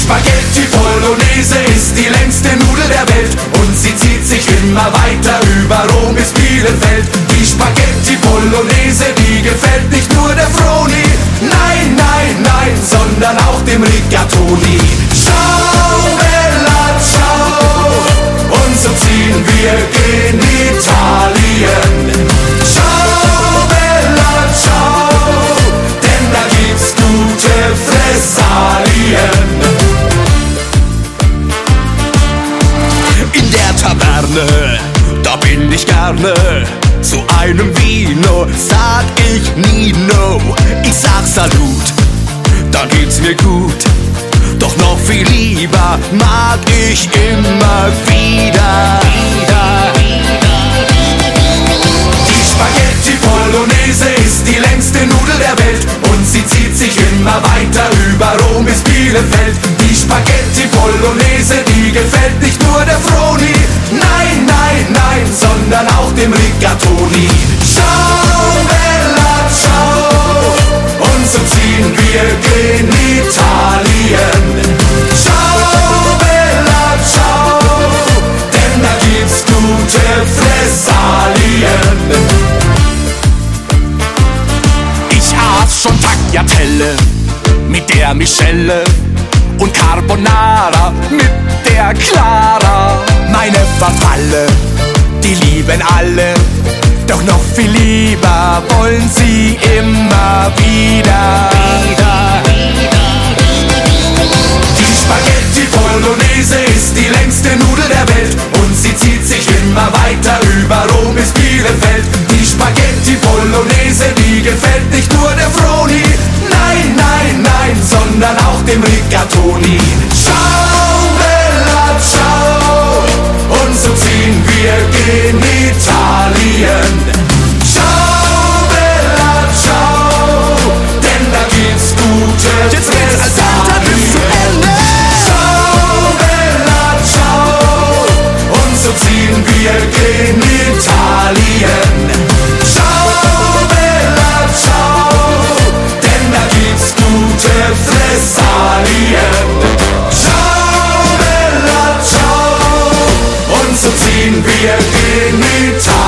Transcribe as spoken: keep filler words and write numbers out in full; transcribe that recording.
Spaghetti Bolognese ist die längste Nudel der Welt und sie zieht sich immer weiter über Rom bis Bielefeld. Die Spaghetti Bolognese, die gefällt nicht nur der Froni, nein, nein, nein, sondern auch dem Rigatoni. Ciao, Bella, ciao, und so ziehen wir gen Italien. Ciao, Bella, ciao, denn da gibt's gute Fressalien. In der Taverne, da bin ich gerne, zu einem Vino sag ich nie no. Ich sag Salut, da geht's mir gut, doch noch viel lieber mag ich immer wieder. Die Spaghetti Bolognese ist die längste Nudel der Welt und sie zieht sich immer weiter über Rom bis Bielefeld. Die Spaghetti Bolognese, die gefällt nicht nur der Froni, nein, nein, nein, sondern auch dem Rigatoni. Ciao, Bella, ciao, und so ziehen wir gen Italien. Ciao, Bella, ciao, denn da gibt's gute Fressalien. Ich aß schon Tagliatelle mit der Michelle und Carbonara mit der Clara. Meine Verfalle, die lieben alle, doch noch viel lieber wollen sie immer wieder. Die Spaghetti Bolognese ist die längste Nudel der Welt und sie zieht sich immer weiter über Rom bis Bielefeld. Die Spaghetti Bolognese, die gefällt nicht nur der Froni, nein, nein, nein, sondern auch dem Rigatoni. Ciao, Bella, ciao, und so ziehen wir gen Italien. Ciao, Bella, ciao, denn da gibt's gute Fressalien. Ciao, Bella, ciao, und so ziehen wir gen Italien. Ciao, Bella, ciao, denn da gibt's gute Fressalien. Ciao, Bella, ciao, und so ziehen wir gen Italien.